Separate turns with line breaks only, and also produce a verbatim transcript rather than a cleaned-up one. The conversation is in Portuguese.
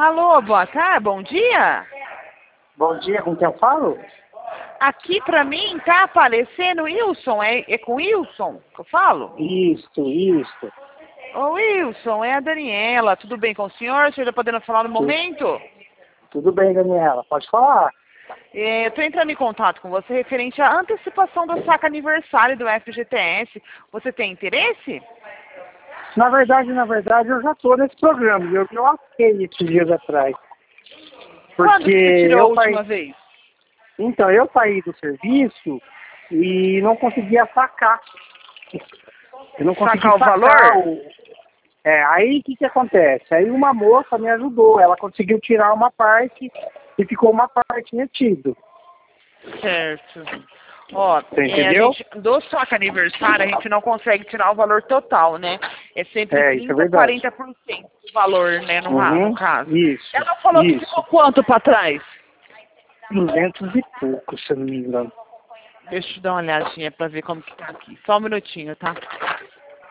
Alô, boa tarde, bom dia.
Bom dia, com quem eu falo?
Aqui pra mim tá aparecendo Wilson, é, é com Wilson que eu falo?
Isso, isso.
Ô Wilson, é a Daniela, tudo bem com o senhor? O senhor tá podendo falar no
Tu-
momento?
Tudo bem, Daniela, pode falar.
É, eu tô entrando em contato com você referente à antecipação do saque aniversário do F G T S. Você tem interesse?
Na verdade, na verdade, eu já tô nesse programa, eu me lasquei esses dias atrás.
Quando
Porque
que você tirou a
eu
última
saí,
vez?
então, eu saí do serviço e não conseguia sacar. Eu não consegui
Sacar o
sacar
valor?
o... É, aí o que que acontece? Aí uma moça me ajudou, ela conseguiu tirar uma parte e ficou uma parte retido.
Certo. Ó,
Você
é, a
entendeu?
gente, do saque aniversário, a gente não consegue tirar o valor total, né? É sempre
É, isso é
trinta,
verdade.
quarenta por cento do valor, né, no, ra- no
Uhum,
caso.
isso,
Ela falou que ficou
isso.
quanto pra trás?
duzentos e pouco, se eu não me engano.
Deixa eu dar uma olhadinha pra ver como que tá aqui. Só um minutinho, tá?